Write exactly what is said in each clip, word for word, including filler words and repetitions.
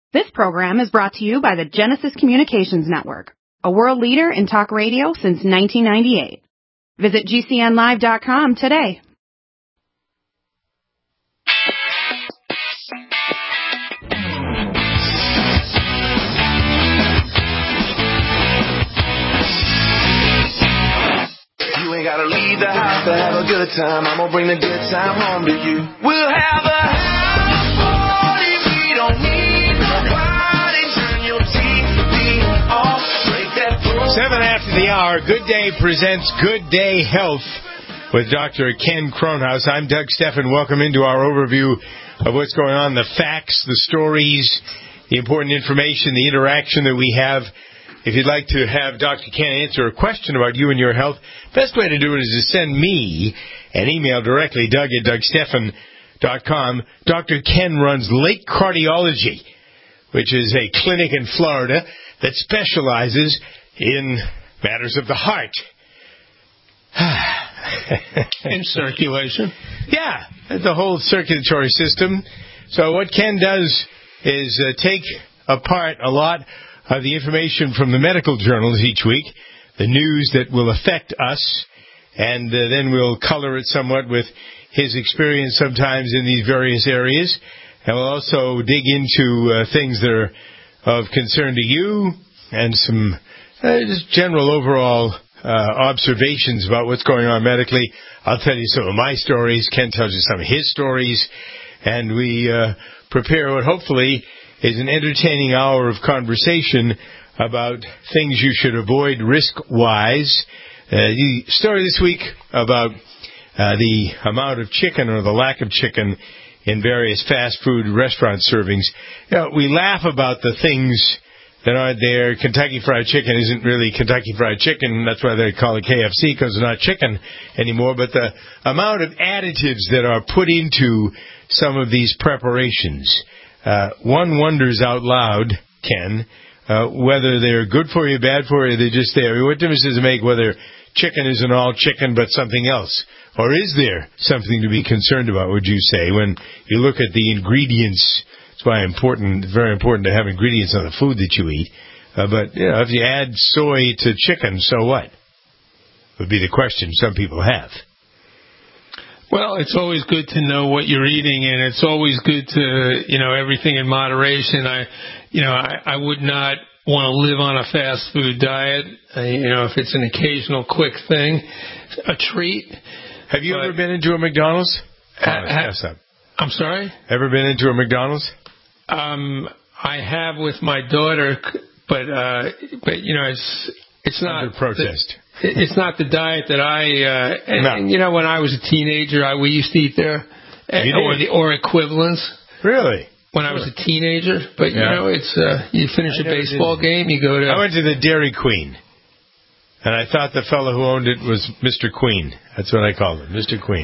This program is brought to you by the Genesis Communications Network, a world leader in talk radio since nineteen ninety-eight. Visit G C N live dot com today. You ain't gotta leave the house to have a good time. I'm gonna bring the good time home to you. We'll have a house party. We don't need nobody. Turn your T V off. Break that phone. Seven after the hour, Good Day presents Good Day Health with Doctor Ken Kronhaus. I'm Doug Steffen. Welcome into our overview of what's going on, the facts, the stories, the important information, the interaction that we have. If you'd like to have Doctor Ken answer a question about you and your health, best way to do it is to send me an email directly, Doug at Doug Steffen dot com. Doctor Ken runs Lake Cardiology, which is a clinic in Florida that specializes in matters of the heart. In circulation. Yeah, the whole circulatory system. So what Ken does is uh, take apart a lot of the information from the medical journals each week, the news that will affect us, and uh, then we'll color it somewhat with his experience sometimes in these various areas. And we'll also dig into uh, things that are of concern to you and some uh, just general overall uh, observations about what's going on medically. I'll tell you some of my stories. Ken tells you some of his stories. And we uh, prepare what hopefully is an entertaining hour of conversation about things you should avoid risk-wise. Uh, the story this week about uh, the amount of chicken or the lack of chicken in various fast food restaurant servings. You know, we laugh about the things that aren't there. Kentucky Fried Chicken isn't really Kentucky Fried Chicken. That's why they call it K F C, because it's not chicken anymore. But the amount of additives that are put into some of these preparations, Uh, one wonders out loud, Ken, uh, whether they're good for you, bad for you, they're just there. What difference does it make whether chicken isn't all chicken but something else? Or is there something to be concerned about, would you say, when you look at the ingredients? It's why important, very important to have ingredients on the food that you eat. Uh, but, you know, if you add soy to chicken, so what? Would be the question some people have. Well, it's always good to know what you're eating, and it's always good to, you know, everything in moderation. I, you know, I, I would not want to live on a fast food diet. Uh, you know, if it's an occasional quick thing, a treat. Have you but, ever been into a McDonald's? Ha, ha, I'm sorry? Ever been into a McDonald's? Um, I have with my daughter, but, uh, but you know, it's, it's not. Under protest. The, It's not the diet that I, uh, and, no. and you know, when I was a teenager, I, we used to eat there, you or, the, or equivalents. Really? When I was a teenager, but you yeah. know, it's, uh, you finish I a baseball game, you go to. I went to the Dairy Queen, and I thought the fellow who owned it was Mister Queen. That's what I called him, Mister Queen.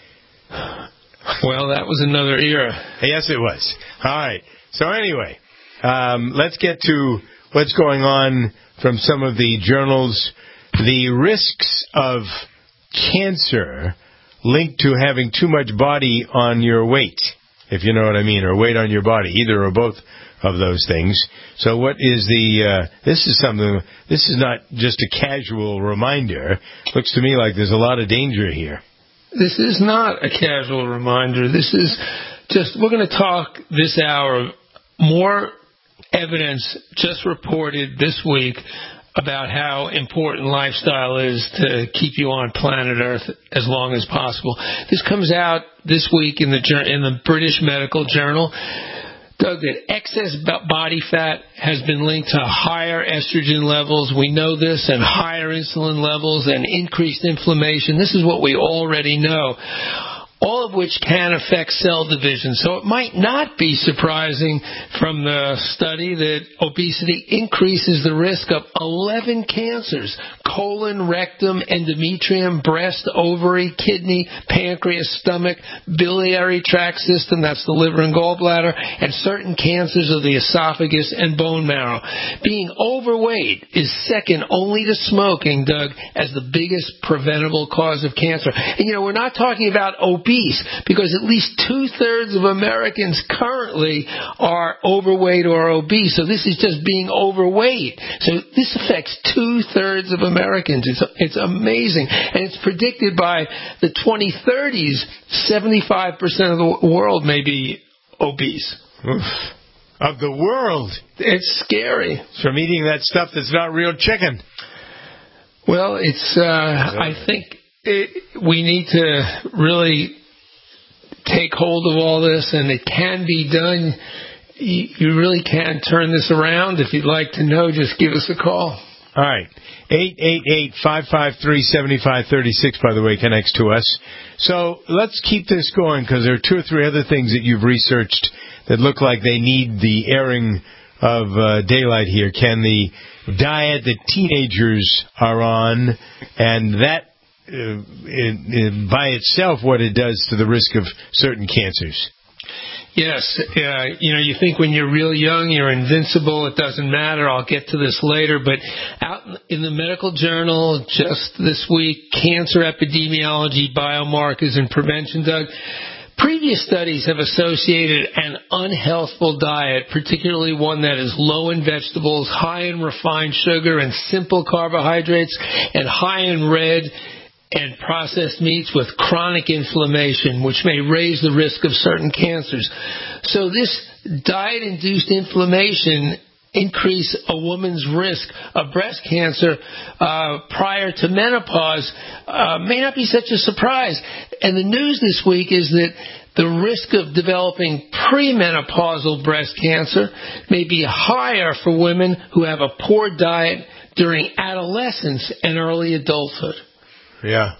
Well, that was another era. Yes, it was. All right. So anyway, um, let's get to what's going on from some of the journals. The risks of cancer linked to having too much body on your weight, if you know what I mean, or weight on your body, either or both of those things. So what is the, uh, this is something, this is not just a casual reminder. Looks to me like there's a lot of danger here. This is not a casual reminder. This is just, we're going to talk this hour, more evidence just reported this week about how important lifestyle is to keep you on planet Earth as long as possible. This comes out this week in the in the British Medical Journal. Doug, that excess body fat has been linked to higher estrogen levels. We know this, and higher insulin levels and increased inflammation. This is what we already know, all of which can affect cell division. So it might not be surprising from the study that obesity increases the risk of eleven cancers, colon, rectum, endometrium, breast, ovary, kidney, pancreas, stomach, biliary tract system, that's the liver and gallbladder, and certain cancers of the esophagus and bone marrow. Being overweight is second only to smoking, Doug, as the biggest preventable cause of cancer. And, you know, we're not talking about obese, because at least two-thirds of Americans currently are overweight or obese. So this is just being overweight. So this affects two-thirds of Americans. It's, it's amazing. And it's predicted by the twenty thirties, seventy-five percent of the world may be obese. Oof. Of the world? It's scary. It's from eating that stuff that's not real chicken. Well, it's, uh, I think it, we need to really take hold of all this, and it can be done. You, you really can turn this around. If you'd like to know, just give us a call. All right. eight eight eight, five five three, seven five three six, by the way, connects to us. So let's keep this going, because there are two or three other things that you've researched that look like they need the airing of uh, daylight here. Can the diet that teenagers are on, and that uh, it, it, by itself, what it does to the risk of certain cancers? Yes, uh, you know, you think when you're real young, you're invincible, it doesn't matter. I'll get to this later. But out in the medical journal just this week, Cancer Epidemiology, Biomarkers, and Prevention, Doug, previous studies have associated an unhealthful diet, particularly one that is low in vegetables, high in refined sugar and simple carbohydrates, and high in red and processed meats, with chronic inflammation, which may raise the risk of certain cancers. So this diet-induced inflammation increase a woman's risk of breast cancer uh, prior to menopause uh, may not be such a surprise. And the news this week is that the risk of developing premenopausal breast cancer may be higher for women who have a poor diet during adolescence and early adulthood. Yeah.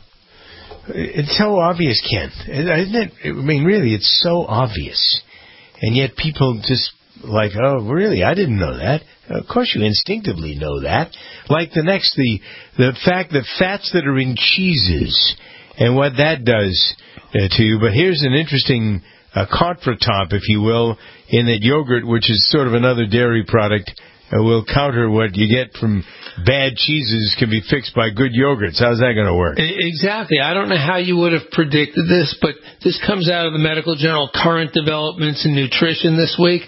It's so obvious, Ken. Isn't it? I mean, really, it's so obvious. And yet people just like, oh, really? I didn't know that. Of course you instinctively know that. Like the next, the the fact that fats that are in cheeses and what that does uh, to you. But here's an interesting uh, contretemps, if you will, in that yogurt, which is sort of another dairy product, uh, will counter what you get from bad cheeses can be fixed by good yogurts. How's that going to work? Exactly. I don't know how you would have predicted this, but this comes out of the medical journal Current Developments in Nutrition this week.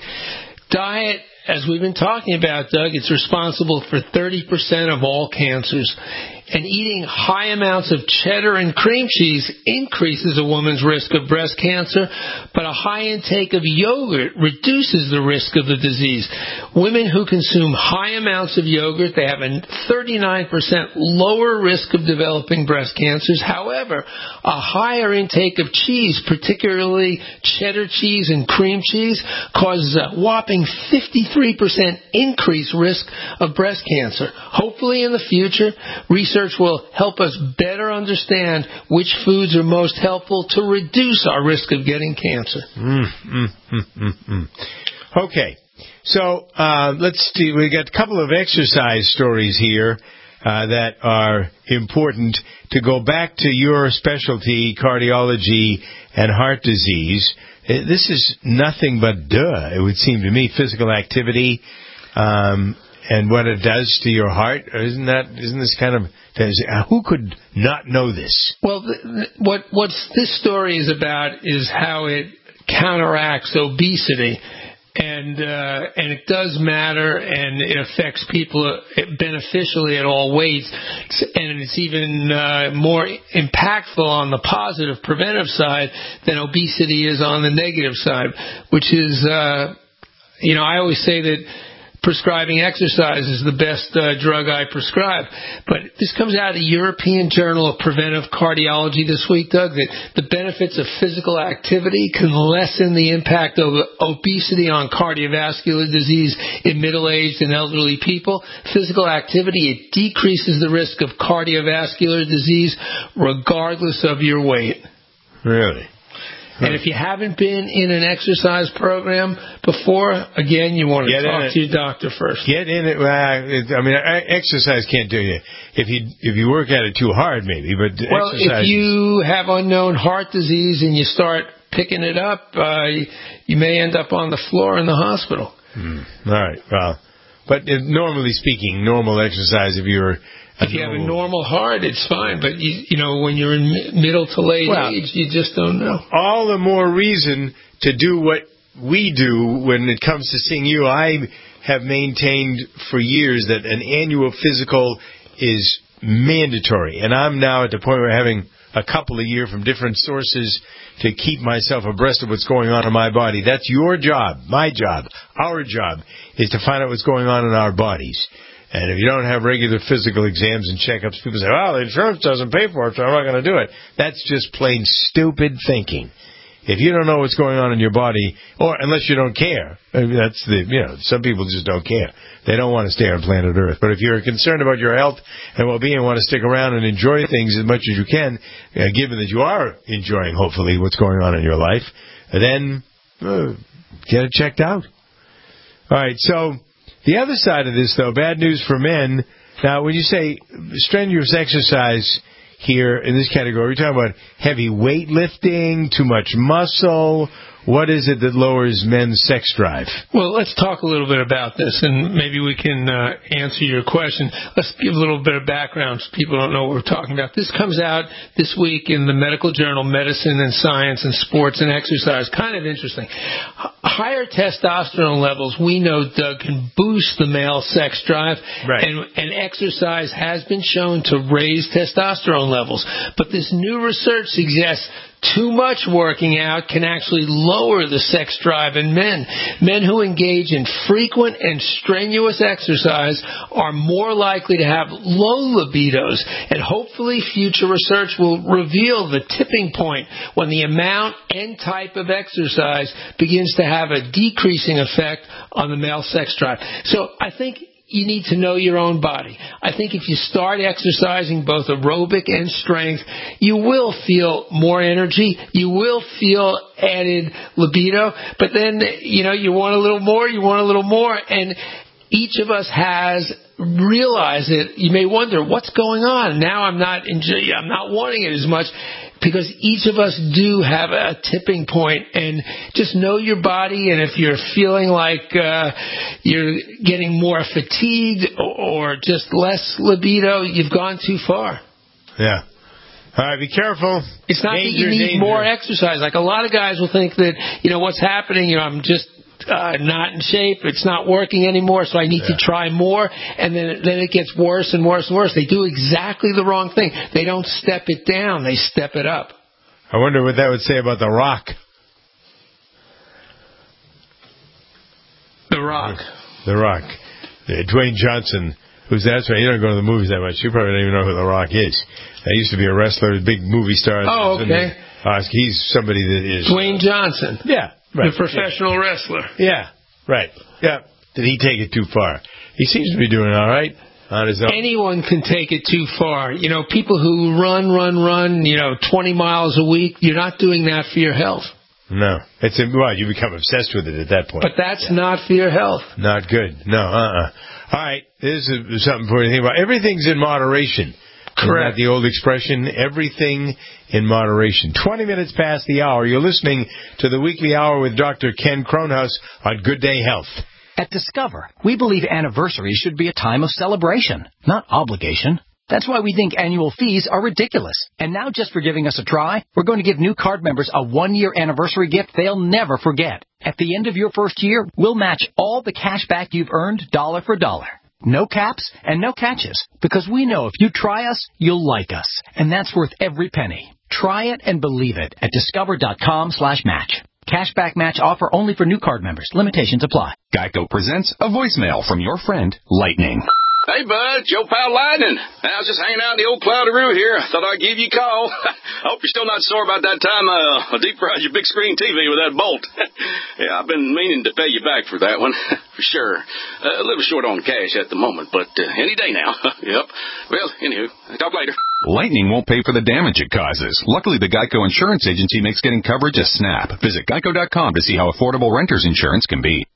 Diet, as we've been talking about, Doug, it's responsible for thirty percent of all cancers. And eating high amounts of cheddar and cream cheese increases a woman's risk of breast cancer, but a high intake of yogurt reduces the risk of the disease. Women who consume high amounts of yogurt, they have a thirty-nine percent lower risk of developing breast cancers. However, a higher intake of cheese, particularly cheddar cheese and cream cheese, causes a whopping fifty-three percent increased risk of breast cancer. Hopefully in the future, research Research will help us better understand which foods are most helpful to reduce our risk of getting cancer. Mm, mm, mm, mm, mm. Okay, so uh, let's see. We got a couple of exercise stories here uh, that are important to go back to your specialty, cardiology and heart disease. This is nothing but duh, it would seem to me, physical activity. Um, And what it does to your heart, isn't that? Isn't this kind of? Who could not know this? Well, the, what what this story is about is how it counteracts obesity, and uh, and it does matter, and it affects people beneficially at all weights, and it's even uh, more impactful on the positive preventive side than obesity is on the negative side, which is, uh, you know, I always say that prescribing exercise is the best uh, drug I prescribe. But this comes out of the European Journal of Preventive Cardiology this week, Doug, that the benefits of physical activity can lessen the impact of obesity on cardiovascular disease in middle-aged and elderly people. Physical activity, it decreases the risk of cardiovascular disease regardless of your weight. Really? And if you haven't been in an exercise program before, again, you want to Get talk to your doctor first. Get in it. Well, I mean, exercise can't do you. If you if you work at it too hard, maybe. But well, exercise. If you have unknown heart disease and you start picking it up, uh, you may end up on the floor in the hospital. Hmm. All right. Well, but uh, normally speaking, normal exercise, if you're If you have a normal heart, it's fine. But, you, you know, when you're in middle to late well, age, you just don't know. All the more reason to do what we do when it comes to seeing you. I have maintained for years that an annual physical is mandatory. And I'm now at the point where I'm having a couple a year from different sources to keep myself abreast of what's going on in my body. That's your job, my job, our job, is to find out what's going on in our bodies. And if you don't have regular physical exams and checkups, people say, well, the insurance doesn't pay for it, so I'm not going to do it. That's just plain stupid thinking. If you don't know what's going on in your body, or unless you don't care, I mean, that's the, you know, some people just don't care. They don't want to stay on planet Earth. But if you're concerned about your health and well-being and want to stick around and enjoy things as much as you can, uh, given that you are enjoying, hopefully, what's going on in your life, then uh, get it checked out. All right, so the other side of this, though, bad news for men. Now, when you say strenuous exercise here in this category, we're talking about heavy weightlifting, too much muscle. What is it that lowers men's sex drive? Well, let's talk a little bit about this, and maybe we can uh, answer your question. Let's give a little bit of background so people don't know what we're talking about. This comes out this week in the medical journal Medicine and Science and Sports and Exercise. Kind of interesting. H- higher testosterone levels, we know, Doug, can boost the male sex drive, right. and, and exercise has been shown to raise testosterone levels. But this new research suggests too much working out can actually lower the sex drive in men. Men who engage in frequent and strenuous exercise are more likely to have low libidos, and hopefully future research will reveal the tipping point when the amount and type of exercise begins to have a decreasing effect on the male sex drive. So I think you need to know your own body. I think if you start exercising both aerobic and strength, you will feel more energy. You will feel added libido. But then, you know, you want a little more, you want a little more. And each of us has realized it. You may wonder, what's going on? Now I'm not enjoy- I'm not wanting it as much. Because each of us do have a tipping point, and just know your body. And if you're feeling like uh, you're getting more fatigued or just less libido, you've gone too far. Yeah. All right, be careful. It's not danger, that you need danger. more exercise. Like a lot of guys will think that, you know, what's happening, you know, I'm just Uh, not in shape, it's not working anymore, so I need yeah. to try more, and then then it gets worse and worse and worse. They do exactly the wrong thing. They don't step it down, they step it up. I wonder what that would say about The Rock. The Rock. The Rock. Uh, Dwayne Johnson, who's that's right, you don't go to the movies that much. You probably don't even know who The Rock is. He used to be a wrestler, big movie star. Oh, okay. Uh, he's somebody that is... Dwayne Johnson. Yeah. Right. The professional yeah. wrestler. Yeah, right. Yeah. Did he take it too far? He seems to be doing all right on his own. Anyone can take it too far. You know, people who run, run, run, you know, twenty miles a week, you're not doing that for your health. No. It's well, you become obsessed with it at that point. But that's yeah. not for your health. Not good. No, uh-uh. All right. This is something for you to think about. Everything's in moderation. Correct. Isn't that the old expression? Everything in moderation. twenty minutes past the hour. You're listening to the Weekly Hour with Doctor Ken Kronhaus on Good Day Health. At Discover, we believe anniversaries should be a time of celebration, not obligation. That's why we think annual fees are ridiculous. And now, just for giving us a try, we're going to give new card members a one-year anniversary gift they'll never forget. At the end of your first year, we'll match all the cash back you've earned dollar for dollar. No caps and no catches, because we know if you try us, you'll like us. And that's worth every penny. Try it and believe it at discover.com slash match. Cashback match offer only for new card members. Limitations apply. Geico presents a voicemail from your friend, Lightning. Hey, Bud, it's your pal Lightning. I was just hanging out in the old Cloudaroo here. I thought I'd give you a call. I hope you're still not sore about that time uh, I deep fried your big screen T V with that bolt. Yeah, I've been meaning to pay you back for that one, for sure. Uh, a little short on cash at the moment, but uh, any day now. Yep. Well, anywho, talk later. Lightning won't pay for the damage it causes. Luckily, the Geico Insurance Agency makes getting coverage a snap. Visit geico dot com to see how affordable renter's insurance can be.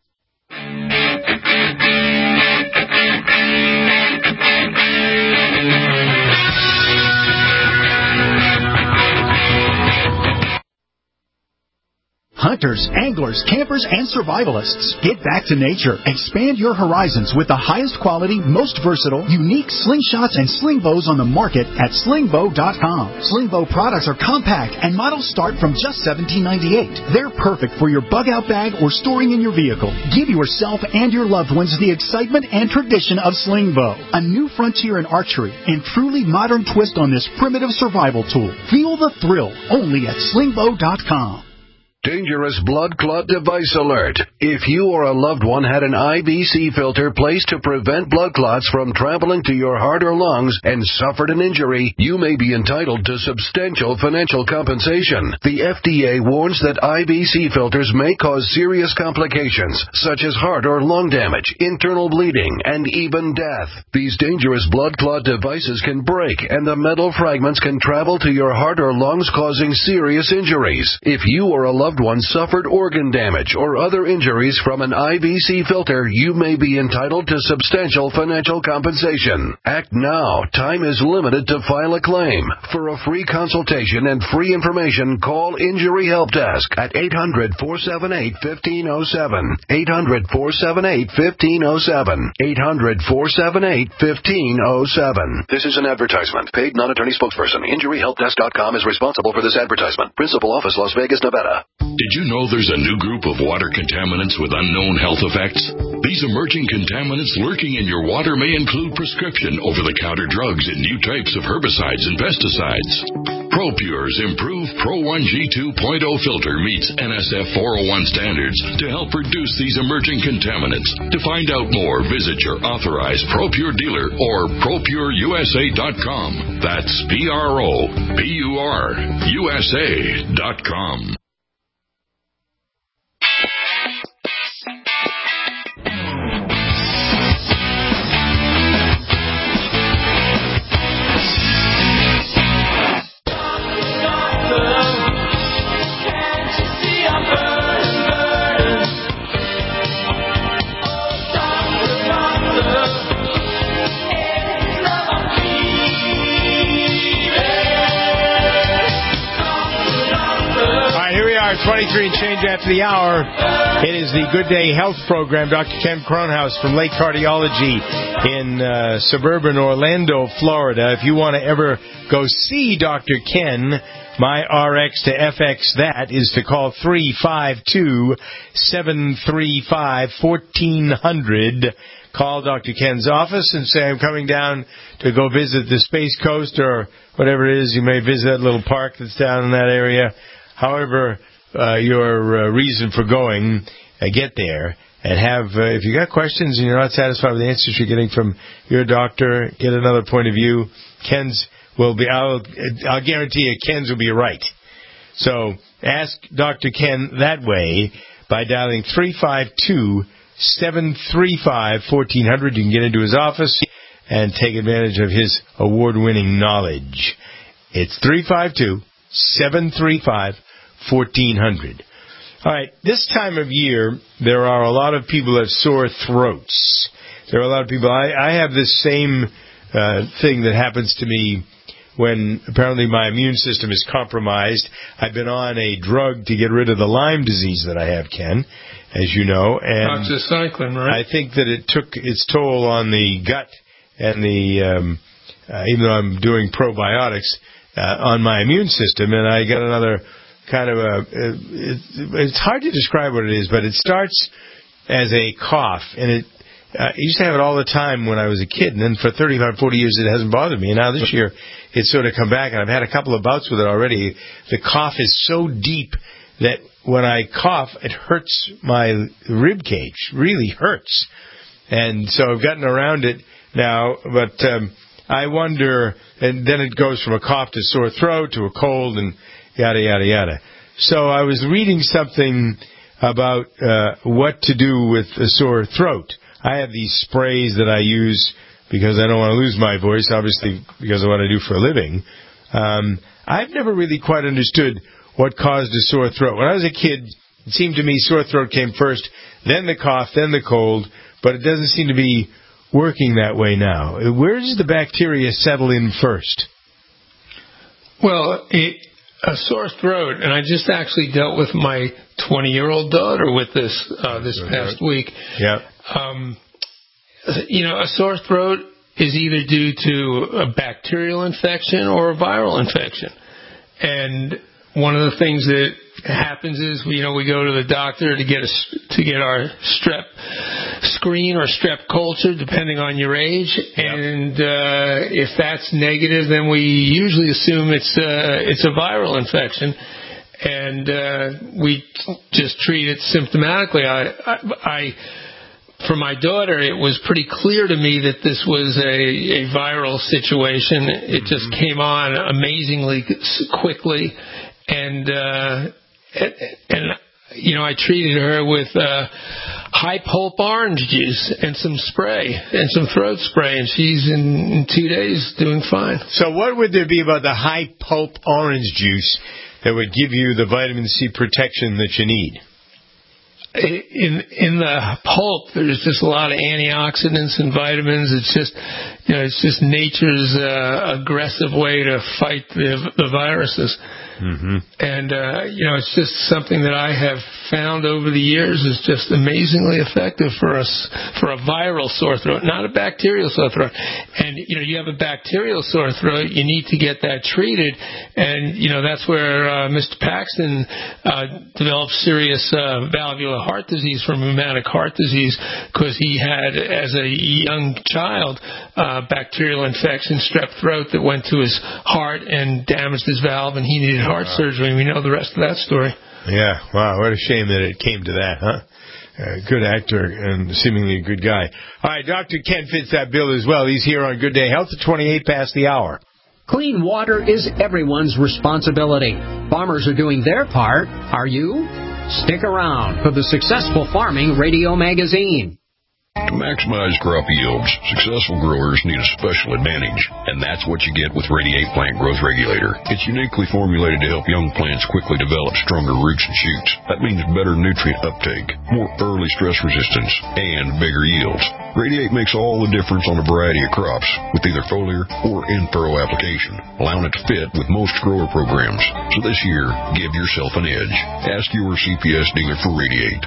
Hunters, anglers, campers, and survivalists. Get back to nature. Expand your horizons with the highest quality, most versatile, unique slingshots and sling bows on the market at sling bow dot com. Sling bow products are compact and models start from just seventeen ninety-eight. They're perfect for your bug-out bag or storing in your vehicle. Give yourself and your loved ones the excitement and tradition of sling bow. A new frontier in archery and truly modern twist on this primitive survival tool. Feel the thrill only at sling bow dot com. Dangerous blood clot device alert. If you or a loved one had an I V C filter placed to prevent blood clots from traveling to your heart or lungs and suffered an injury, you may be entitled to substantial financial compensation. The F D A warns that I V C filters may cause serious complications, such as heart or lung damage, internal bleeding, and even death. These dangerous blood clot devices can break, and the metal fragments can travel to your heart or lungs, causing serious injuries. If you or a loved one suffered organ damage or other injuries from an I V C filter, you may be entitled to substantial financial compensation. Act now. Time is limited to file a claim. For a free consultation and free information, call Injury Help Desk at eight hundred, four seven eight, one five zero seven. eight hundred, four seven eight, one five zero seven. eight hundred, four seven eight, one five zero seven. This is an advertisement. Paid non-attorney spokesperson. Injury Help Desk dot com is responsible for this advertisement. Principal office, Las Vegas, Nevada. Did you know there's a new group of water contaminants with unknown health effects? These emerging contaminants lurking in your water may include prescription over-the-counter drugs and new types of herbicides and pesticides. ProPure's improved Pro one G two point oh filter meets N S F four oh one standards to help reduce these emerging contaminants. To find out more, visit your authorized ProPure dealer or pro pure U S A dot com. That's P R O P U R U S A dot com. twenty-three and change after the hour. It is the Good Day Health Program. Doctor Ken Kronhaus from Lake Cardiology in uh, suburban Orlando, Florida. If you want to ever go see Doctor Ken, my R X to F X that is to call three five two, seven three five, one four zero zero. Call Doctor Ken's office and say, I'm coming down to go visit the Space Coast or whatever it is. You may visit that little park that's down in that area. However, uh, your uh, reason for going, uh, get there and have, uh, if you got questions and you're not satisfied with the answers you're getting from your doctor, get another point of view. Ken's will be, I'll, I'll guarantee you Ken's will be right. So ask Doctor Ken that way by dialing three five two, seven three five, one four zero zero. You can get into his office and take advantage of his award-winning knowledge. It's three five two, seven three five, one four zero zero. All right, this time of year, there are a lot of people that have sore throats. There are a lot of people. I, I have this same uh, thing that happens to me when apparently my immune system is compromised. I've been on a drug to get rid of the Lyme disease that I have, Ken, as you know. And doxycycline, right? I think that it took its toll on the gut and the, um, uh, even though I'm doing probiotics, uh, on my immune system. And I got another kind of a, it, it's hard to describe what it is, but it starts as a cough. And it, uh, I used to have it all the time when I was a kid. And then for thirty-five, forty years, it hasn't bothered me. And now this year, it's sort of come back. And I've had a couple of bouts with it already. The cough is so deep that when I cough, it hurts my rib cage, really hurts. And so I've gotten around it now, but um, I wonder, and then it goes from a cough to sore throat to a cold and yada, yada, yada. So I was reading something about uh, what to do with a sore throat. I have these sprays that I use because I don't want to lose my voice, obviously because of what I do for a living. Um, I've never really quite understood what caused a sore throat. When I was a kid, it seemed to me sore throat came first, then the cough, then the cold, but it doesn't seem to be working that way now. Where does the bacteria settle in first? Well, it, a sore throat, and I just actually dealt with my twenty-year-old daughter with this uh, this past week. Yeah. Um, you know, a sore throat is either due to a bacterial infection or a viral infection. And one of the things that happens is, you know, we go to the doctor to get a, to get our strep screen or strep culture, depending on your age. Yep. And uh, if that's negative, then we usually assume it's uh, it's a viral infection, and uh, we just treat it symptomatically. I, I, I For my daughter, it was pretty clear to me that this was a, a viral situation. It just mm-hmm. came on amazingly quickly, and uh, and, and you know, I treated her with uh, high pulp orange juice and some spray and some throat spray, and she's in, in two days doing fine. So, what would there be about the high pulp orange juice that would give you the vitamin C protection that you need? In in the pulp, there's just a lot of antioxidants and vitamins. It's just, you know, it's just nature's uh, aggressive way to fight the the viruses. Mm-hmm. And uh, you know, it's just something that I have found over the years is just amazingly effective for us for a viral sore throat, not a bacterial sore throat. And you know, you have a bacterial sore throat, you need to get that treated. And you know, that's where uh, Mister Paxton uh, developed serious uh, valvular heart disease from rheumatic heart disease, because he had, as a young child, uh, bacterial infection, strep throat, that went to his heart and damaged his valve, and he needed heart wow. surgery. We know the rest of that story. Yeah, wow, what a shame that it came to that, huh? Uh, good actor and seemingly a good guy. All right, Doctor Ken fits that bill as well. He's here on Good Day Health at twenty-eight past the hour. Clean water is everyone's responsibility. Farmers are doing their part. Are you? Stick around for the Successful Farming Radio Magazine. To maximize crop yields, successful growers need a special advantage, and that's what you get with Radiate Plant Growth Regulator. It's uniquely formulated to help young plants quickly develop stronger roots and shoots. That means better nutrient uptake, more early stress resistance, and bigger yields. Radiate makes all the difference on a variety of crops, with either foliar or in-furrow application, allowing it to fit with most grower programs. So this year, give yourself an edge. Ask your C P S dealer for Radiate.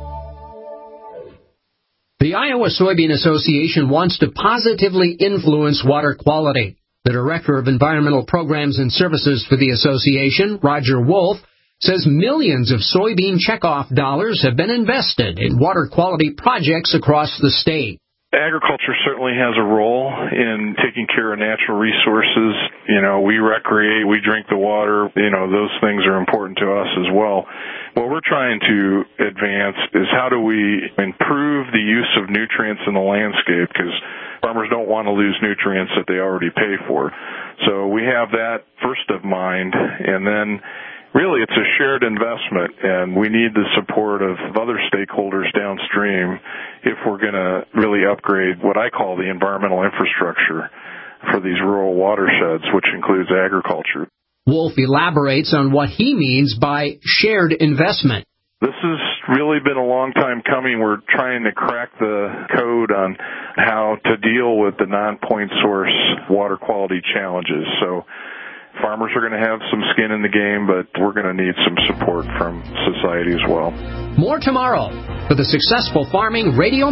The Iowa Soybean Association wants to positively influence water quality. The Director of Environmental Programs and Services for the association, Roger Wolf, says millions of soybean checkoff dollars have been invested in water quality projects across the state. Agriculture certainly has a role in taking care of natural resources. You know, we recreate, we drink the water. You know, those things are important to us as well. What we're trying to advance is how do we improve the use of nutrients in the landscape, because farmers don't want to lose nutrients that they already pay for. So we have that first of mind, and then really it's a shared investment, and we need the support of other stakeholders downstream if we're going to really upgrade what I call the environmental infrastructure for these rural watersheds, which includes agriculture. Wolf elaborates on what he means by shared investment. This has really been a long time coming. We're trying to crack the code on how to deal with the non-point source water quality challenges. So farmers are going to have some skin in the game, but we're going to need some support from society as well. More tomorrow for the Successful Farming Radio.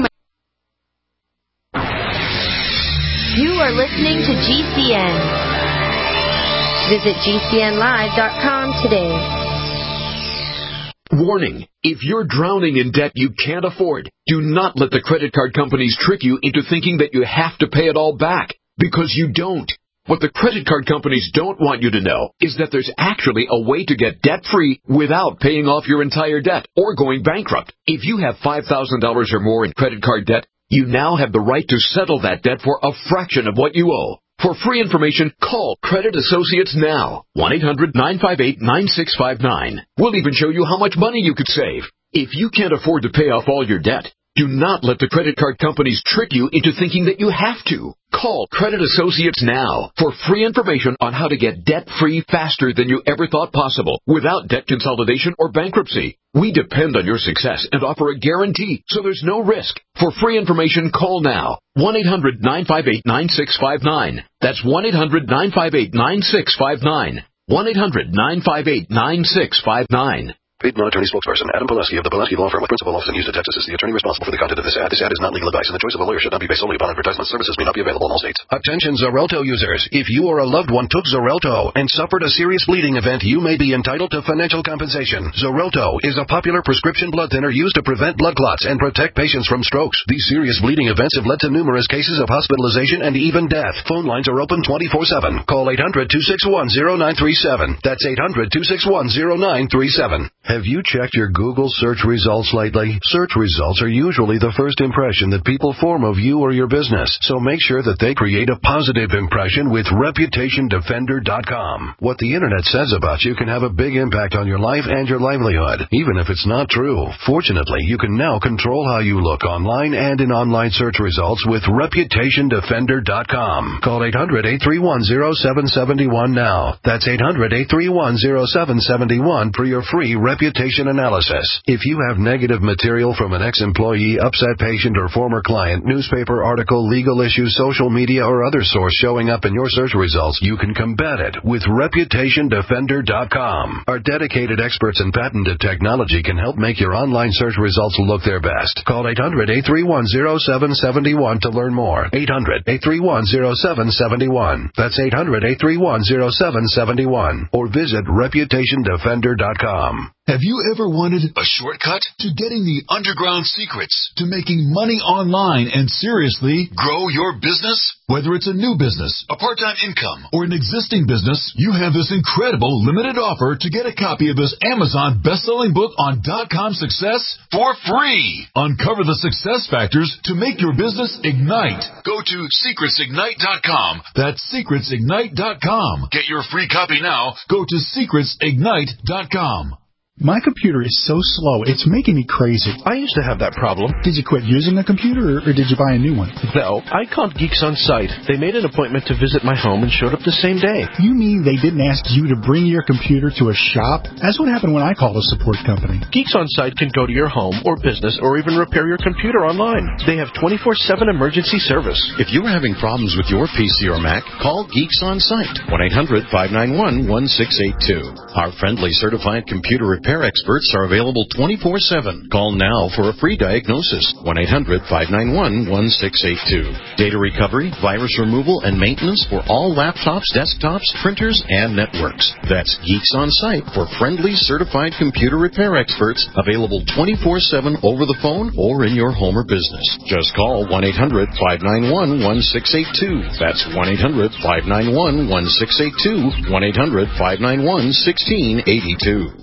You are listening to G C N. Visit G C N live dot com today. Warning. If you're drowning in debt you can't afford, do not let the credit card companies trick you into thinking that you have to pay it all back, because you don't. What the credit card companies don't want you to know is that there's actually a way to get debt-free without paying off your entire debt or going bankrupt. If you have five thousand dollars or more in credit card debt, You now have the right to settle that debt for a fraction of what you owe. For free information, call Credit Associates now. one eight hundred nine five eight nine six five nine. We'll even show you how much money you could save. If you can't afford to pay off all your debt, do not let the credit card companies trick you into thinking that you have to. Call Credit Associates now for free information on how to get debt-free faster than you ever thought possible without debt consolidation or bankruptcy. We depend on your success and offer a guarantee, so there's no risk. For free information, call now. one eight hundred nine five eight nine six five nine. That's one eight hundred nine five eight nine six five nine. one eight hundred nine five eight nine six five nine. Paid non-attorney spokesperson Adam Pulaski of the Pulaski Law Firm with principal office in Houston, Texas is the attorney responsible for the content of this ad. This ad is not legal advice, and the choice of a lawyer should not be based solely upon advertisement. Services may not be available in all states. Attention Xarelto users. If you or a loved one took Xarelto and suffered a serious bleeding event, you may be entitled to financial compensation. Xarelto is a popular prescription blood thinner used to prevent blood clots and protect patients from strokes. These serious bleeding events have led to numerous cases of hospitalization and even death. Phone lines are open twenty-four seven. Call eight hundred two six one zero nine three seven. That's eight hundred two six one zero nine three seven. Have you checked your Google search results lately? Search results are usually the first impression that people form of you or your business, so make sure that they create a positive impression with reputation defender dot com. What the internet says about you can have a big impact on your life and your livelihood, even if it's not true. Fortunately, you can now control how you look online and in online search results with reputation defender dot com. Call eight hundred eight three one zero seven seven one now. That's eight hundred eight three one zero seven seven one for your free reputation analysis. If you have negative material from an ex-employee, upset patient, or former client, newspaper article, legal issue, social media, or other source showing up in your search results, you can combat it with reputation defender dot com. Our dedicated experts in patented technology can help make your online search results look their best. Call eight hundred eight three one zero seven seven one to learn more. eight hundred eight three one zero seven seven one. That's eight hundred eight three one zero seven seven one. Or visit reputation defender dot com. Have you ever wanted a shortcut to getting the underground secrets to making money online and seriously grow your business? Whether it's a new business, a part-time income, or an existing business, you have this incredible limited offer to get a copy of this Amazon best-selling book on dot-com success for free. Uncover the success factors to make your business ignite. Go to secrets ignite dot com. That's secrets ignite dot com. Get your free copy now. Go to secrets ignite dot com. My computer is so slow, it's making me crazy. I used to have that problem. Did you quit using the computer, or did you buy a new one? No, I called Geeks On Site. They made an appointment to visit my home and showed up the same day. You mean they didn't ask you to bring your computer to a shop? That's what happened when I called a support company. Geeks On Site can go to your home or business or even repair your computer online. They have twenty-four seven emergency service. If you're having problems with your P C or Mac, call Geeks On Site. one eight hundred five nine one one six eight two. Our friendly certified computer repair experts are available twenty-four seven. Call now for a free diagnosis. one eight hundred five nine one one six eight two. Data recovery, virus removal, and maintenance for all laptops, desktops, printers, and networks. That's Geeks On Site for friendly certified computer repair experts, available twenty-four seven over the phone or in your home or business. Just call one eight hundred five nine one one six eight two. That's one eight hundred five nine one one six eight two. one eight hundred five nine one one six eight two.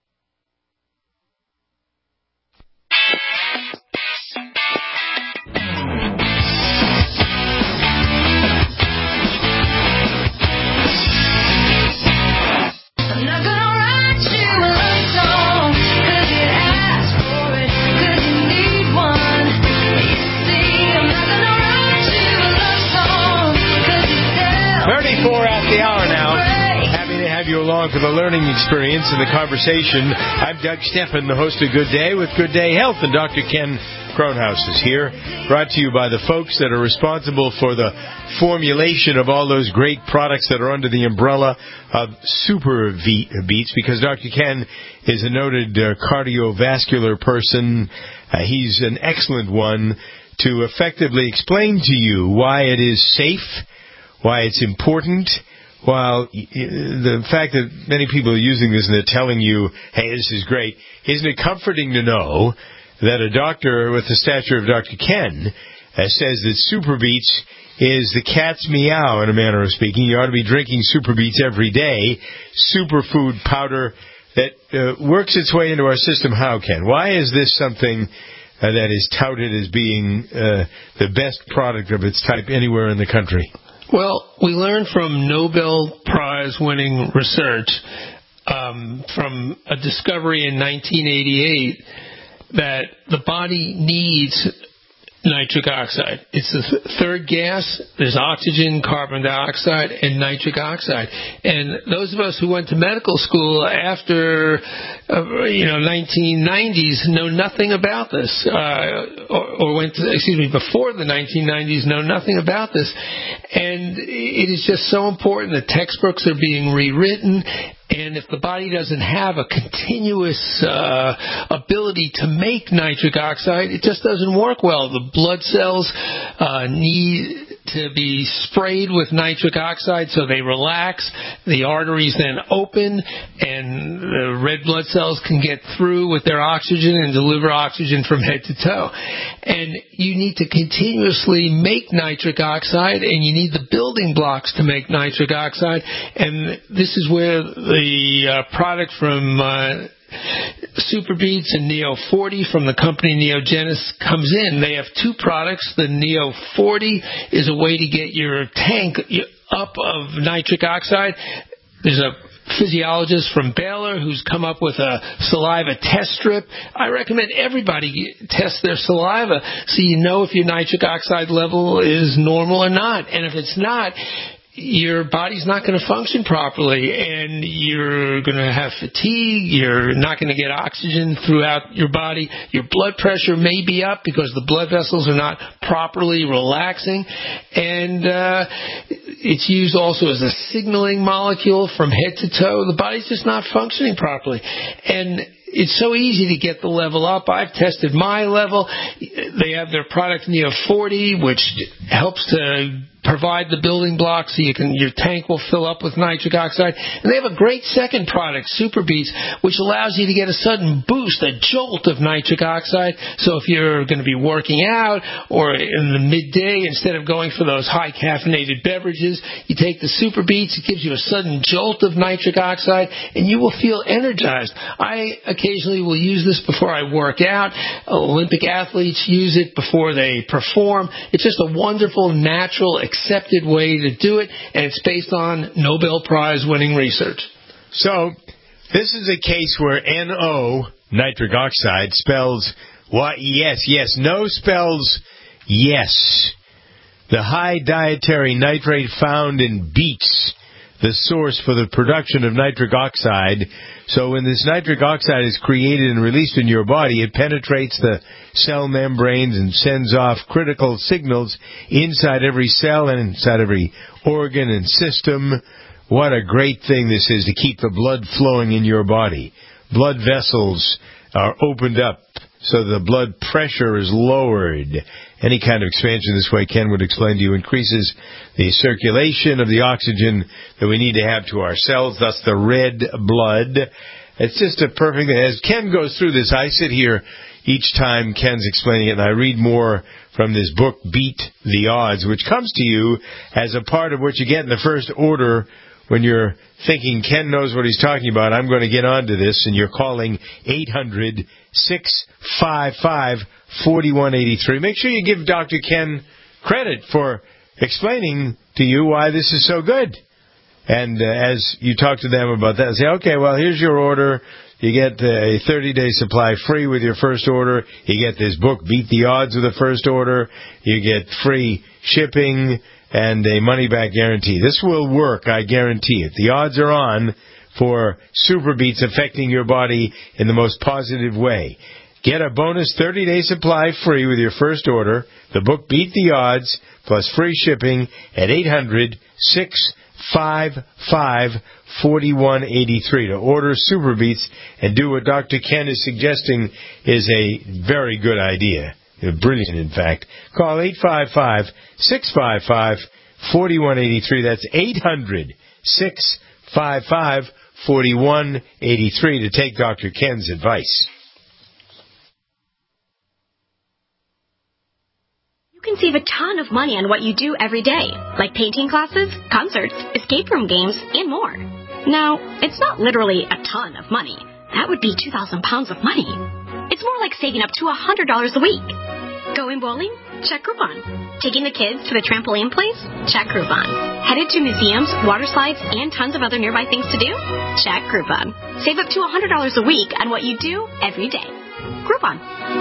thirty-four at the hour now. Happy to have you along for the learning experience and the conversation. I'm Doug Steffen, the host of Good Day with Good Day Health, and Doctor Ken Kronhaus is here, brought to you by the folks that are responsible for the formulation of all those great products that are under the umbrella of Super Beats, because Doctor Ken is a noted uh, cardiovascular person. Uh, he's an excellent one to effectively explain to you why it is safe, why it's important, while the fact that many people are using this and they're telling you, hey, this is great, isn't it comforting to know that a doctor with the stature of Doctor Ken uh, says that Super Beats is the cat's meow, in a manner of speaking. You ought to be drinking Super Beats every day, superfood powder that uh, works its way into our system. How, Ken? Why is this something uh, that is touted as being uh, the best product of its type anywhere in the country? Well, we learned from Nobel Prize-winning research um, from a discovery in nineteen eighty-eight that the body needs nitric oxide. It's the th- third gas. There's oxygen, carbon dioxide, and nitric oxide. And those of us who went to medical school after, uh, you know, nineteen nineties know nothing about this, uh, or, or went to, excuse me, before the nineteen nineties know nothing about this. And it is just so important that textbooks are being rewritten. And if the body doesn't have a continuous uh, ability to make nitric oxide, it just doesn't work well. The blood cells uh, need to be sprayed with nitric oxide so they relax. The arteries then open, and the red blood cells can get through with their oxygen and deliver oxygen from head to toe. And you need to continuously make nitric oxide, and you need the building blocks to make nitric oxide. And this is where the uh, product from uh, Superbeats and Neo forty from the company Neogenis comes in. They have two products. The Neo forty is a way to get your tank up of nitric oxide. There's a physiologist from Baylor who's come up with a saliva test strip. I recommend everybody test their saliva so you know if your nitric oxide level is normal or not. And if it's not, your body's not going to function properly, and you're going to have fatigue. You're not going to get oxygen throughout your body. Your blood pressure may be up because the blood vessels are not properly relaxing. And uh, it's used also as a signaling molecule from head to toe. The body's just not functioning properly. And it's so easy to get the level up. I've tested my level. They have their product Neo forty, which helps to provide the building blocks so you can your tank will fill up with nitric oxide. And they have a great second product, Superbeats, which allows you to get a sudden boost, a jolt of nitric oxide. So if you're going to be working out or in the midday, instead of going for those high caffeinated beverages, you take the Superbeats. It gives you a sudden jolt of nitric oxide, and you will feel energized. I occasionally will use this before I work out. Olympic athletes use it before they perform. It's just a wonderful, natural, accepted way to do it, and it's based on Nobel Prize-winning research. So, this is a case where N O, nitric oxide, spells what? Yes, yes. No spells yes. The high dietary nitrate found in beets, the source for the production of nitric oxide. So when this nitric oxide is created and released in your body, it penetrates the cell membranes and sends off critical signals inside every cell and inside every organ and system. What a great thing this is to keep the blood flowing in your body. Blood vessels are opened up so the blood pressure is lowered. Any kind of expansion this way, Ken would explain to you, increases the circulation of the oxygen that we need to have to our cells, thus the red blood. It's just a perfect thing. As Ken goes through this, I sit here each time Ken's explaining it, and I read more from this book, Beat the Odds, which comes to you as a part of what you get in the first order when you're thinking Ken knows what he's talking about. I'm going to get onto this, and you're calling eight hundred, six five five, four one eight three. Make sure you give Doctor Ken credit for explaining to you why this is so good. And uh, as you talk to them about that, say, okay, well, here's your order. You get a thirty-day supply free with your first order. You get this book, Beat the Odds, with the first order. You get free shipping and a money-back guarantee. This will work, I guarantee it. The odds are on for Superbeats affecting your body in the most positive way. Get a bonus thirty-day supply free with your first order. The book, Beat the Odds, plus free shipping at eight hundred, six five five, four one eight three to order Superbeats and do what Doctor Ken is suggesting is a very good idea. Brilliant, in fact. Call eight five five, six five five, four one eight three. That's eight hundred, six five five, four one eight three to take Doctor Ken's advice. You can save a ton of money on what you do every day, like painting classes, concerts, escape room games, and more. Now, it's not literally a ton of money. That would be two thousand pounds of money. It's more like saving up to one hundred dollars a week. Going bowling? Check Groupon. Taking the kids to the trampoline place? Check Groupon. Headed to museums, water slides, and tons of other nearby things to do? Check Groupon. Save up to one hundred dollars a week on what you do every day. Groupon.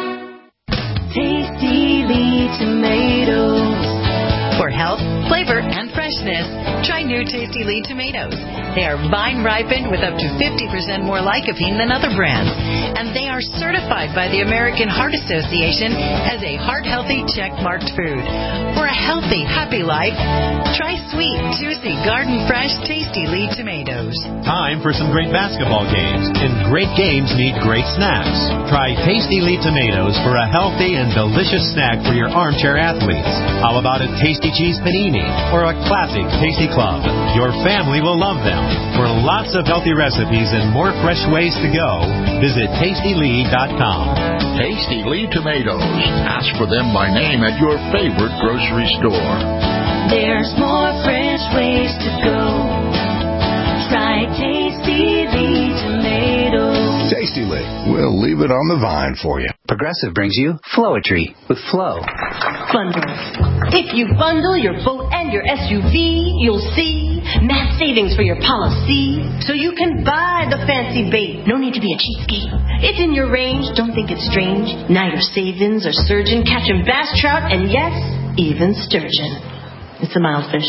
Tasty Lee tomatoes. For health, flavor, and freshness, try new Tasty Lee tomatoes. They are vine ripened with up to fifty percent more lycopene than other brands. And they are certified by the American Heart Association as a heart-healthy check-marked food. For a healthy, happy life, try sweet, juicy, garden-fresh Tasty Lee tomatoes. Time for some great basketball games, and great games need great snacks. Try Tasty Lee tomatoes for a healthy and delicious snack for your armchair athletes. How about a tasty cheese panini or a classic Tasty Club? Your family will love them. For lots of healthy recipes and more fresh ways to go, visit tasty lee dot com. Tasty Lee tomatoes. Ask for them by name at your favorite grocery store. There's more fresh ways to go. Try Tasty Lee tomatoes. Tasty Lee. We'll leave it on the vine for you. Progressive brings you Flowetry with Flow. Bundle. If you bundle your boat and your S U V, you'll see mass savings for your policy. So you can buy the fancy bait. No need to be a cheapskate. It's in your range. Don't think it's strange. Now your savings are surging, catching bass, trout, and yes, even sturgeon. It's a mild fish.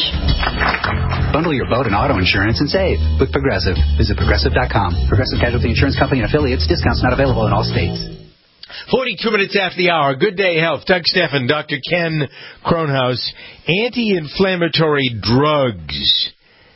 Bundle your boat and auto insurance and save with Progressive. Visit Progressive dot com. Progressive Casualty Insurance Company and affiliates. Discounts not available in all states. forty-two minutes after the hour. Good Day Health. Doug Steffen, Doctor Ken Kronhaus. Anti-inflammatory drugs,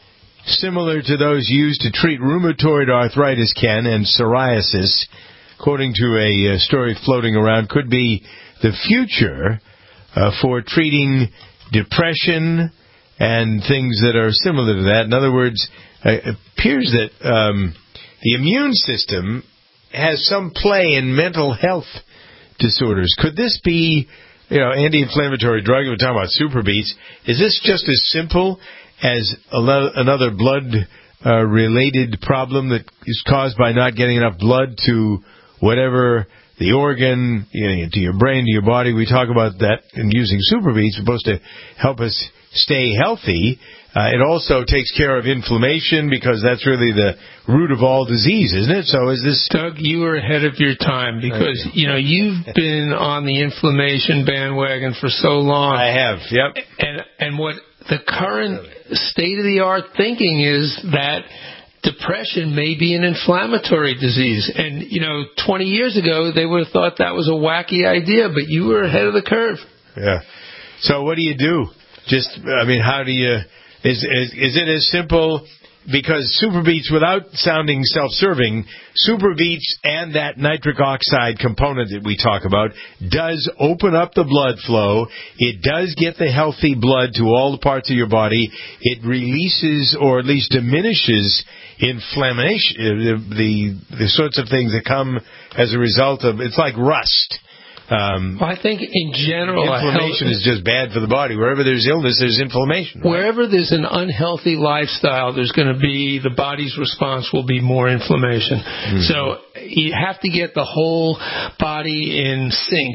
similar to those used to treat rheumatoid arthritis, Ken, and psoriasis, according to a story floating around, could be the future uh, for treating depression and things that are similar to that. In other words, it appears that um, the immune system has some play in mental health disorders. Could this be, you know, anti-inflammatory drug? We're talking about Super Beets. Is this just as simple as another blood-related uh, problem that is caused by not getting enough blood to whatever the organ, you know, to your brain, to your body? We talk about that in using Super Beets, supposed to help us stay healthy. Uh, it also takes care of inflammation because that's really the root of all disease, isn't it? So is this... Doug, you are ahead of your time because, you know, you've been on the inflammation bandwagon for so long. I have, yep. And, and what the current state-of-the-art thinking is that depression may be an inflammatory disease. And, you know, twenty years ago, they would have thought that was a wacky idea, but you were ahead of the curve. Yeah. So what do you do? Just, I mean, how do you... Is, is is it as simple, because Super Beets, without sounding self-serving, Super Beets and that nitric oxide component that we talk about does open up the blood flow. It does get the healthy blood to all the parts of your body. It releases, or at least diminishes, inflammation, the, the, the sorts of things that come as a result of, it's like rust. Um, well, I think in general, inflammation health, is just bad for the body. Wherever there's illness, there's inflammation. Right? Wherever there's an unhealthy lifestyle, there's going to be, the body's response will be more inflammation. Mm-hmm. So you have to get the whole body in sync,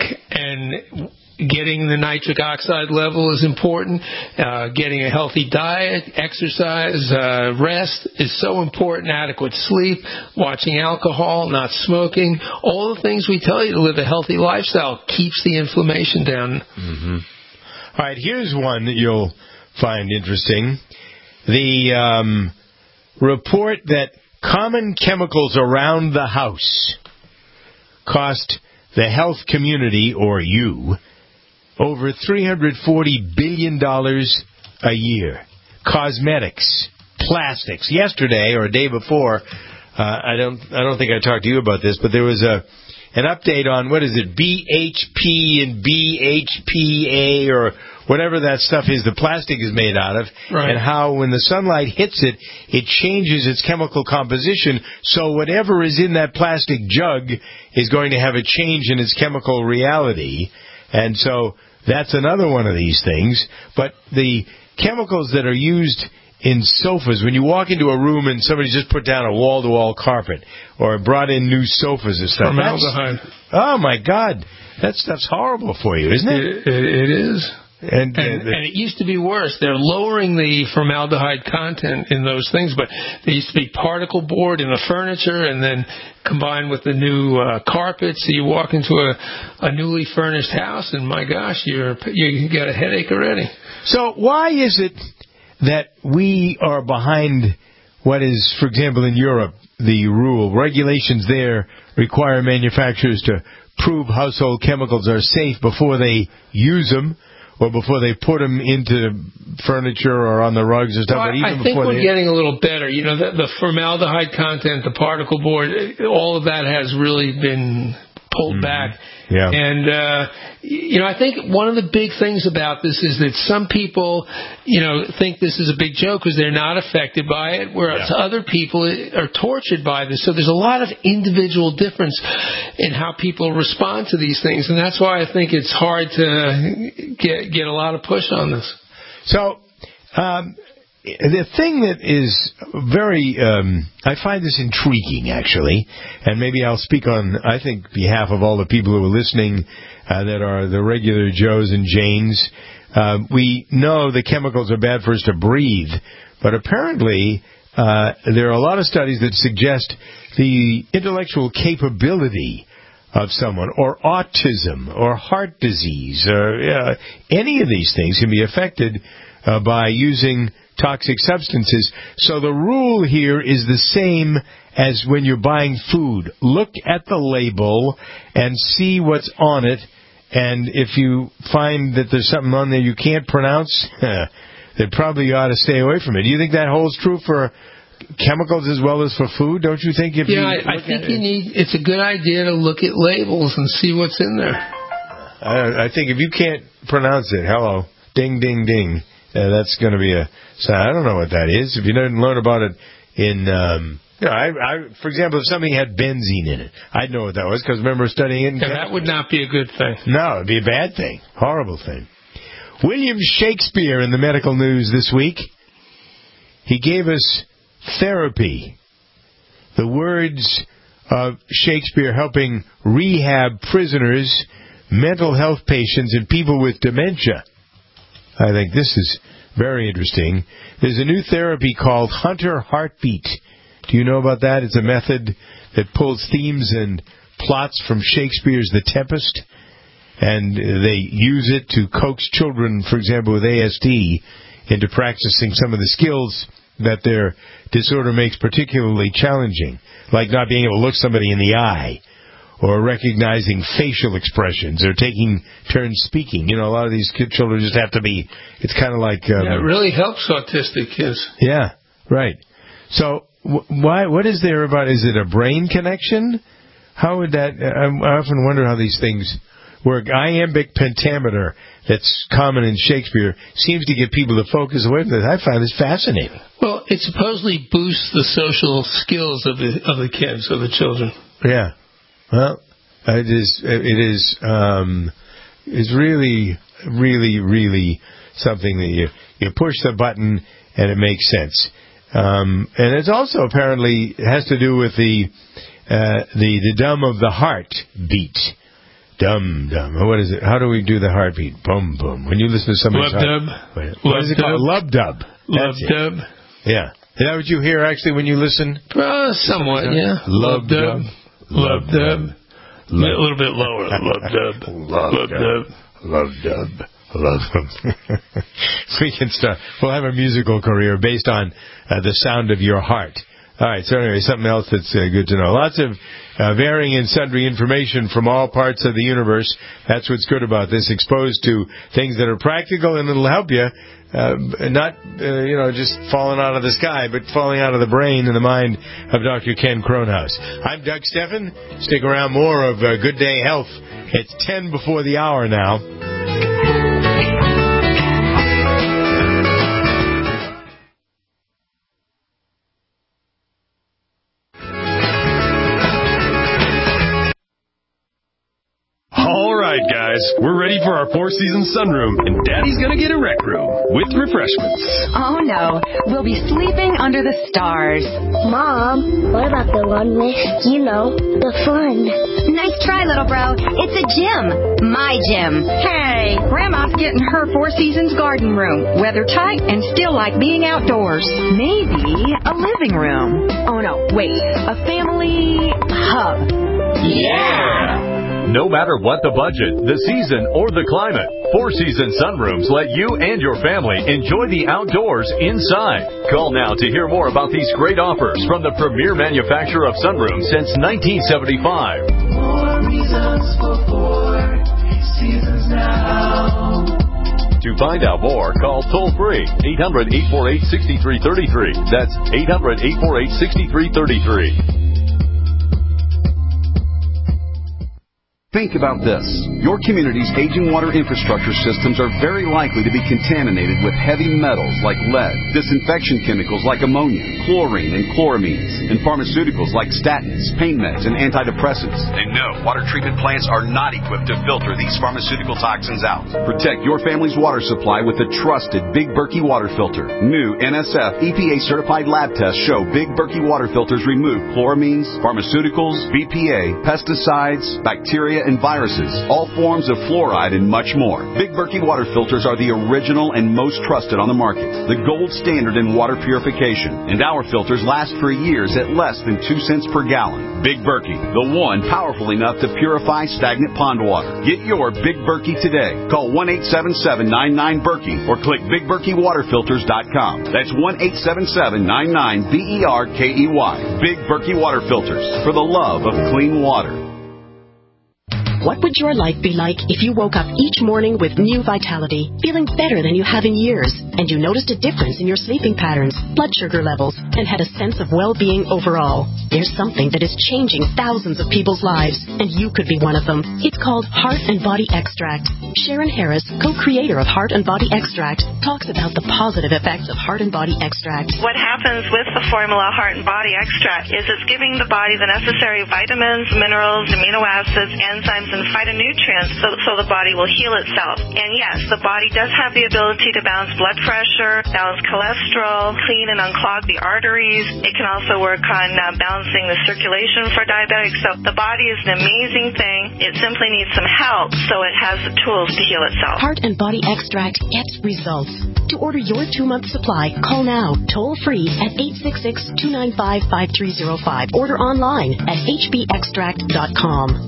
and getting the nitric oxide level is important. Uh, getting a healthy diet, exercise, uh, rest is so important. Adequate sleep, watching alcohol, not smoking. All the things we tell you to live a healthy lifestyle keeps the inflammation down. Mm-hmm. All right, here's one that you'll find interesting. The um, report that common chemicals around the house cost the health community, or you, over three hundred forty billion dollars a year. Cosmetics, plastics. Yesterday, or a day before, uh, I don't I don't think I talked to you about this, but there was a an update on, what is it, B H P and B H P A, or whatever that stuff is the plastic is made out of, right. And how when the sunlight hits it, it changes its chemical composition, so whatever is in that plastic jug is going to have a change in its chemical reality. And so that's another one of these things. But the chemicals that are used in sofas. When you walk into a room and somebody just put down a wall-to-wall carpet or brought in new sofas and stuff. Formaldehyde. Oh, my God. That stuff's horrible for you, isn't it? It, it, it is. And, and, uh, and it used to be worse. They're lowering the formaldehyde content in those things, but there used to be particle board in the furniture and then combined with the new uh, carpet. So you walk into a, a newly furnished house and, my gosh, you're, you get a headache already. So why is it that we are behind what is, for example, in Europe, the rule? Regulations there require manufacturers to prove household chemicals are safe before they use them or before they put them into furniture or on the rugs or stuff. Well, but even I think before we're they... getting a little better. You know, the, the formaldehyde content, the particle board, all of that has really been pulled mm-hmm. back. Yeah. And, uh, you know, I think one of the big things about this is that some people, you know, think this is a big joke because they're not affected by it, whereas yeah. other people are tortured by this. So there's a lot of individual difference in how people respond to these things. And that's why I think it's hard to get, get a lot of push on this. So, um, the thing that is very, um, I find this intriguing, actually, and maybe I'll speak on, I think, behalf of all the people who are listening uh, that are the regular Joes and Janes. Uh, we know the chemicals are bad for us to breathe, but apparently uh, there are a lot of studies that suggest the intellectual capability of someone, or autism, or heart disease, or uh, any of these things can be affected uh, by using toxic substances. So the rule here is the same as when you're buying food. Look at the label and see what's on it, and if you find that there's something on there you can't pronounce, then probably you ought to stay away from it. Do you think that holds true for chemicals as well as for food? Don't you think? If yeah, you I, I think you need. It's a good idea to look at labels and see what's in there. I, I think if you can't pronounce it, hello, ding, ding, ding. Uh, that's going to be a. So I don't know what that is. If you didn't learn about it in, um, you know, I, I, for example, if something had benzene in it, I'd know what that was because I remember studying it. In yeah, that would not be a good thing. No, it'd be a bad thing, horrible thing. William Shakespeare in the medical news this week. He gave us therapy. The words of Shakespeare helping rehab prisoners, mental health patients, and people with dementia. I think this is very interesting. There's a new therapy called Hunter Heartbeat. Do you know about that? It's a method that pulls themes and plots from Shakespeare's The Tempest, and they use it to coax children, for example, with A S D, into practicing some of the skills that their disorder makes particularly challenging, like not being able to look somebody in the eye, or recognizing facial expressions, or taking turns speaking. You know, a lot of these kid children just have to be, it's kind of like... Um, yeah, it really helps autistic kids. Yeah, right. So, wh- why? what is there about, is it a brain connection? How would that, I, I often wonder how these things work. Iambic pentameter, that's common in Shakespeare, seems to get people to focus away from this. I find this fascinating. Well, it supposedly boosts the social skills of the of the kids, of the children. Yeah. Well, it is, it is, um, it's really, really, really something that you, you push the button and it makes sense. Um, and it's also apparently it has to do with the, uh, the, the dum of the heart beat. Dum, dum. What is it? How do we do the heartbeat? Boom, boom. When you listen to somebody's Lub heart. dub. What, what is it called? Lub dub. Lub dub. Yeah. Is that what you hear actually when you listen? Uh, somewhat, yeah. Lub dub. Love dub. A little bit lower. Love dub. Love dub. Love dub. Love dub. We can start. We'll have a musical career based on uh, the sound of your heart. All right, so anyway, something else that's uh, good to know. Lots of uh, varying and sundry information from all parts of the universe. That's what's good about this, exposed to things that are practical and it'll help you, uh, not, uh, you know, just falling out of the sky, but falling out of the brain and the mind of Doctor Ken Kronhaus. I'm Doug Steffen. Stick around, more of uh, Good Day Health. It's ten before the hour now. All right, guys. guys. We're ready for our Four Seasons sunroom, and Daddy's gonna get a rec room with refreshments. Oh, no. We'll be sleeping under the stars. Mom, what about the one with, you know, the fun? Nice try, little bro. It's a gym. My gym. Hey, Grandma's getting her Four Seasons garden room. Weather tight and still like being outdoors. Maybe a living room. Oh, no. Wait. A family hub. Yeah! No matter what the budget, the season, or the climate, Four Seasons Sunrooms let you and your family enjoy the outdoors inside. Call now to hear more about these great offers from the premier manufacturer of sunrooms since nineteen seventy-five. More reasons for Four Seasons now. To find out more, call toll-free eight hundred, eight four eight, six three three three. That's eight hundred, eight four eight, six three three three. Think about this. Your community's aging water infrastructure systems are very likely to be contaminated with heavy metals like lead, disinfection chemicals like ammonia, chlorine and chloramines, and pharmaceuticals like statins, pain meds, and antidepressants. And no, water treatment plants are not equipped to filter these pharmaceutical toxins out. Protect your family's water supply with the trusted Big Berkey water filter. New N S F E P A-certified lab tests show Big Berkey water filters remove chloramines, pharmaceuticals, B P A, pesticides, bacteria, and viruses, all forms of fluoride, and much more. Big Berkey water filters are the original and most trusted on the market, the gold standard in water purification, and our filters last for years at less than two cents per gallon. Big Berkey, the one powerful enough to purify stagnant pond water. Get your Big Berkey today. Call one eight seven seven, nine nine, Berkey or click big berkey water filters dot com. That's one eight seven seven, nine nine, B E R K E Y. Big Berkey water filters, for the love of clean water. What would your life be like if you woke up each morning with new vitality, feeling better than you have in years, and you noticed a difference in your sleeping patterns, blood sugar levels, and had a sense of well-being overall? There's something that is changing thousands of people's lives, and you could be one of them. It's called Heart and Body Extract. Sharon Harris, co-creator of Heart and Body Extract, talks about the positive effects of Heart and Body Extract. What happens with the formula Heart and Body Extract is it's giving the body the necessary vitamins, minerals, amino acids, enzymes, and phytonutrients so, so the body will heal itself. And yes, the body does have the ability to balance blood pressure, balance cholesterol, clean and unclog the arteries. It can also work on uh, balancing the circulation for diabetics. So the body is an amazing thing. It simply needs some help so it has the tools to heal itself. Heart and Body Extract gets results. To order your two-month supply, call now, toll-free at eight six six, two nine five, five three zero five. Order online at h b extract dot com.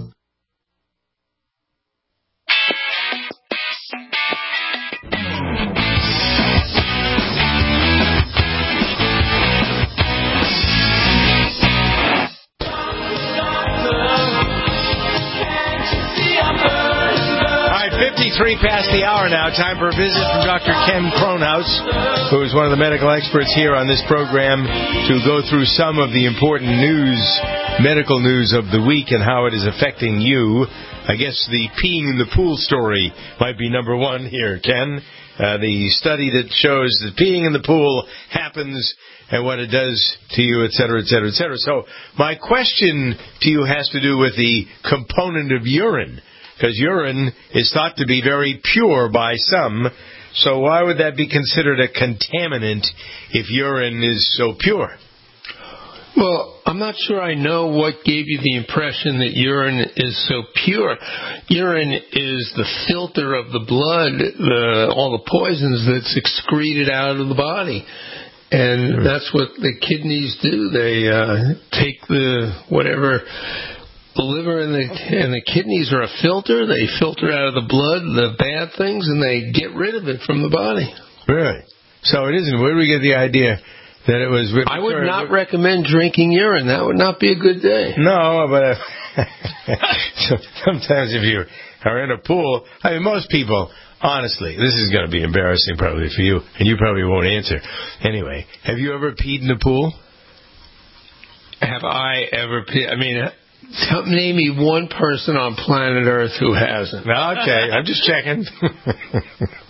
fifty-three past the hour now. Time for a visit from Doctor Ken Kronhaus, who is one of the medical experts here on this program, to go through some of the important news, medical news of the week and how it is affecting you. I guess the peeing in the pool story might be number one here, Ken. Uh, the study that shows that peeing in the pool happens and what it does to you, et cetera, et cetera, et cetera. So my question to you has to do with the component of urine, because urine is thought to be very pure by some. So why would that be considered a contaminant if urine is so pure? Well, I'm not sure I know what gave you the impression that urine is so pure. Urine is the filter of the blood, the, all the poisons that's excreted out of the body. And that's what the kidneys do. They uh, take the whatever... The liver and the, and the kidneys are a filter. They filter out of the blood the bad things, and they get rid of it from the body. Really? So it isn't. Where do we get the idea that it was... I would not recommend drinking urine. That would not be a good day. No, but uh, so sometimes if you are in a pool... I mean, most people, honestly, this is going to be embarrassing probably for you, and you probably won't answer. Anyway, have you ever peed in a pool? Have I ever peed? I mean... Name me one person on planet Earth who hasn't. Okay, I'm just checking.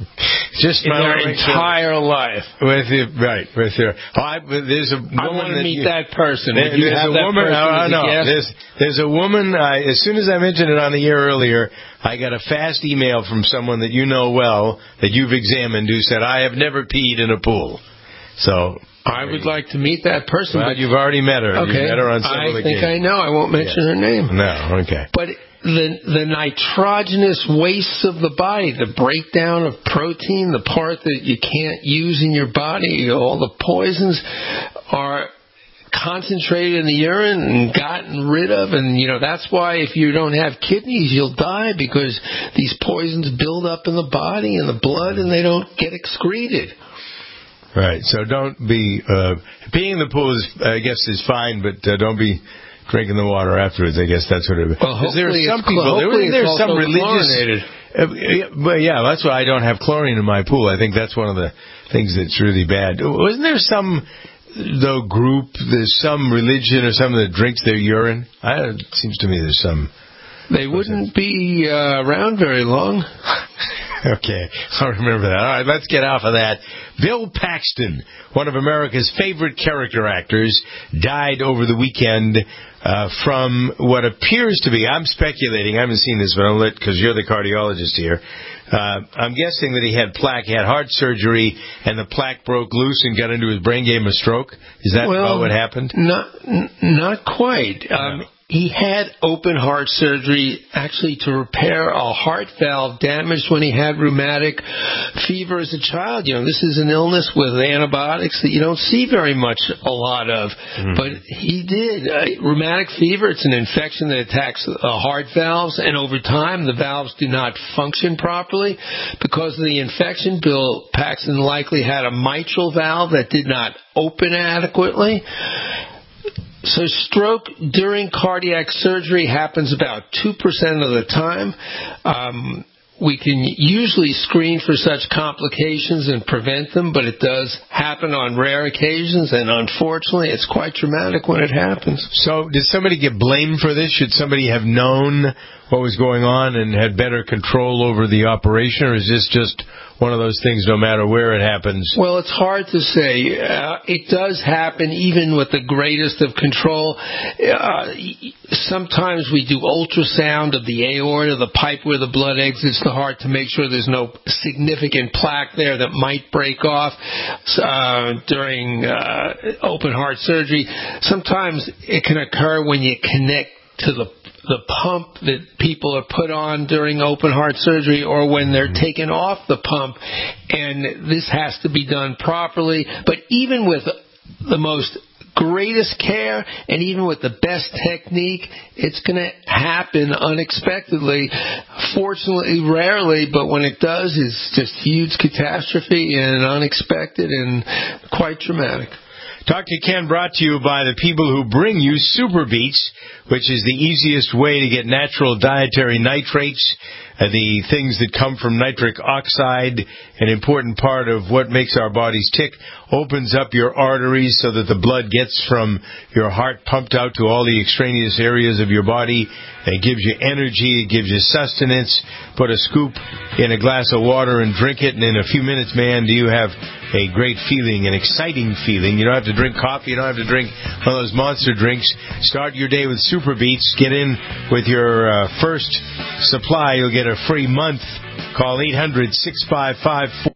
Just in my their own entire life. With you, right, with your. Oh, I, there's a woman I want to that meet you, that person. There, Would you there's have a that woman. person Oh, as a no, guest? there's there's a woman. I, as soon as I mentioned it on the air earlier, I got a fast email from someone that you know well, that you've examined, who said, "I have never peed in a pool." So I would like to meet that person. Well, but you've already met her. Okay. You've met her on several I think occasions. I know. I won't mention Yes. her name. No, okay. But the the nitrogenous wastes of the body, the breakdown of protein, the part that you can't use in your body, all the poisons are concentrated in the urine and gotten rid of. And, you know, that's why if you don't have kidneys, you'll die, because these poisons build up in the body and the blood and they don't get excreted. Right. So don't be uh, peeing in the pool is, I guess, is fine, but uh, don't be drinking the water afterwards. I guess that's what it is. Well, there are some it's, people. hopefully There, there's it's some also religious. chlorinated. Uh, yeah, but yeah, that's why I don't have chlorine in my pool. I think that's one of the things that's really bad. Wasn't there some though group? There's some religion or something that drinks their urine. I, it seems to me there's some. They wouldn't be uh, around very long. Okay, I'll remember that. All right, let's get off of that. Bill Paxton, one of America's favorite character actors, died over the weekend uh, from what appears to be, I'm speculating, I haven't seen this, but I'll let, because you're the cardiologist here, uh, I'm guessing that he had plaque, he had heart surgery, and the plaque broke loose and got into his brain, gave him a stroke? Is that well, about what happened? Not, n- not quite. Um, no. He had open heart surgery actually to repair a heart valve damaged when he had rheumatic fever as a child. You know, this is an illness with antibiotics that you don't see very much a lot of. Mm-hmm. But he did. Uh, rheumatic fever, it's an infection that attacks uh, heart valves, and over time the valves do not function properly. Because of the infection, Bill Paxton likely had a mitral valve that did not open adequately. So stroke during cardiac surgery happens about two percent of the time. Um, we can usually screen for such complications and prevent them, but it does happen on rare occasions, and unfortunately it's quite traumatic when it happens. So did somebody get blamed for this? Should somebody have known what was going on and had better control over the operation, or is this just one of those things no matter where it happens? Well, it's hard to say. Uh, it does happen even with the greatest of control. Uh, sometimes we do ultrasound of the aorta, the pipe where the blood exits the heart, to make sure there's no significant plaque there that might break off uh, during uh, open heart surgery. Sometimes it can occur when you connect to the the pump that people are put on during open heart surgery, or when they're taken off the pump, and this has to be done properly. But even with the most greatest care and even with the best technique, it's going to happen unexpectedly. Fortunately, rarely, but when it does, it's just huge catastrophe and unexpected and quite traumatic. Talk to Ken, brought to you by the people who bring you Super Beets, which is the easiest way to get natural dietary nitrates, uh, the things that come from nitric oxide, an important part of what makes our bodies tick, opens up your arteries so that the blood gets from your heart pumped out to all the extraneous areas of your body. It gives you energy, it gives you sustenance. Put a scoop in a glass of water and drink it, and in a few minutes, man, do you have a great feeling, an exciting feeling. You don't have to drink coffee, you don't have to drink one of those monster drinks. Start your day with Super Beets. Get in with your uh, first supply. You'll get a free month. Call eight hundred, six five five, four.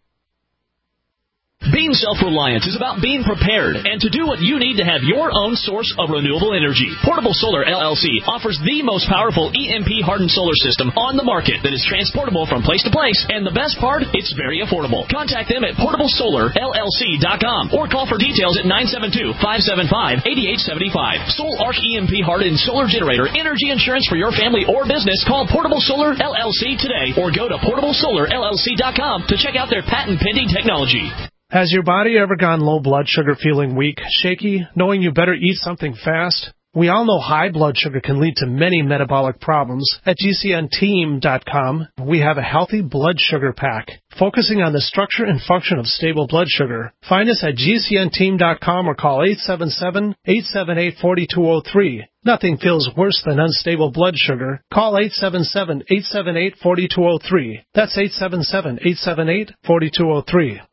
Being self-reliant is about being prepared and to do what you need to have your own source of renewable energy. Portable Solar L L C offers the most powerful E M P-hardened solar system on the market that is transportable from place to place, and the best part, it's very affordable. Contact them at portable solar L L C dot com or call for details at nine seven two, five seven five, eight eight seven five. Sol Arc E M P-hardened solar generator energy insurance for your family or business. Call Portable Solar L L C today or go to portable solar L L C dot com to check out their patent-pending technology. Has your body ever gone low blood sugar, feeling weak, shaky, knowing you better eat something fast? We all know high blood sugar can lead to many metabolic problems. At G C N team dot com, we have a healthy blood sugar pack, focusing on the structure and function of stable blood sugar. Find us at G C N team dot com or call eight seven seven, eight seven eight, four two zero three. Nothing feels worse than unstable blood sugar. Call eight seven seven, eight seven eight, four two zero three. That's eight seven seven, eight seven eight, four two zero three.